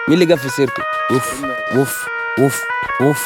مين اللي جاب في سيرته؟ اوف اوف اوف اوف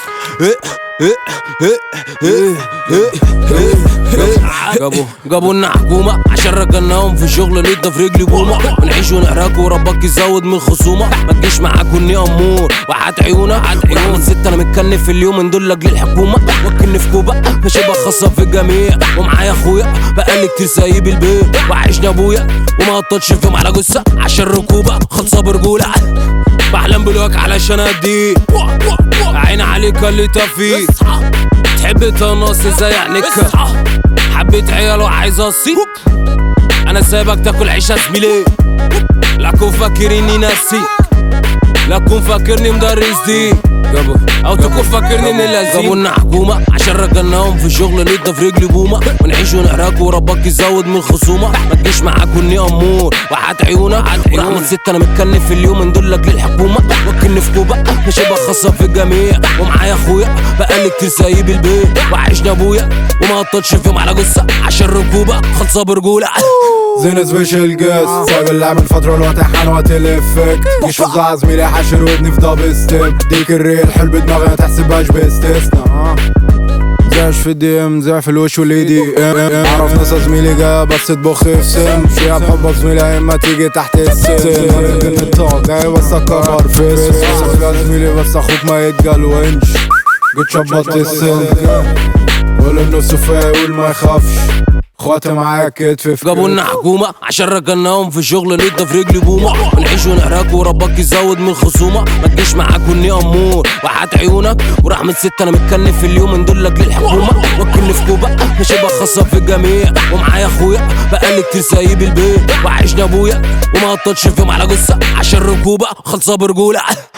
جابوا لنا حكومة عشان ركناهم في شغل ليتنا في رجلي بومة. ونعيش ونحرك وربك يزود من الخصومة. ما تجيش معاك وني امور وحات عيونك ورحمة ست انا متكنف في اليوم ندلك للحكومة. وكلني في كوبا مشيبة خاصة في الجميع. ومعايا اخويا بقالي كتير سايب البيت. وعيشنا ابويا وما قطتش فيهم على جثة عشان ركوبة خلصة برجولة. بحلم بالوك علشان اديك عين عليك اللي تفيك. تحب تنص زي عينك حبيت عيال وعايز اصيب. انا سايبك تاكل عيش يا زميلي. لا كون فاكرني ناسيك لا كون فاكرني مدرس دي او تكون فاكرني ان اللذيذ. جابوا لنا حكومة عشان ركناهم في شغل ليتنا في رجلي بومة. ونعيش ونحرك وربك يزود من الخصومة. ما تجيش معاك وني امور وحات عيونك ورحمة ست انا متكنف في اليوم ندلك للحكومة. وكلني في كوبا مشيبة خاصة في الجميع. ومعايا اخويا بقالي كتير سايب البيت. وعيشنا ابويا وما قطتش فيهم على جثة عشان ركوبة خلصة برجولة. زين سبيشال جاست سايب اللعب من فترة الوقت حان وقت الافكت. مش فظاع زميلي حاشر ودني في دبل ستيب. ديك الريل حل بدماغي ما تحسبهاش باستثناء. زعش في الدي ام زع في الوش والاي ام. اعرف ناس زميلي جا بس تبخ في سم. شيها بحبك زميلي اما تيجي تحت السن. من الطاق جاي بس اكبر فيس. يا زميلي بس اخوك ما يتجلونش. جيت شبطت السن قول النص فايق قول ما يخافش. اخواتي معايا كتف. جابوا لنا حكومة عشان ركناهم في شغل ليتنا في رجلي بومة. ونعيش ونحرك وربك يزود من الخصومة. ما تجيش معاك وني امور وحات عيونك ورحمة ست انا متكنف في اليوم ندلك للحكومة. وكلني في كوبا مشيبة خاصة في الجميع. ومعايا اخويا بقالي كتير سايب البيت. وعيشنا ابويا وما قطتش فيهم على جثة عشان ركوبة خلصة برجولة.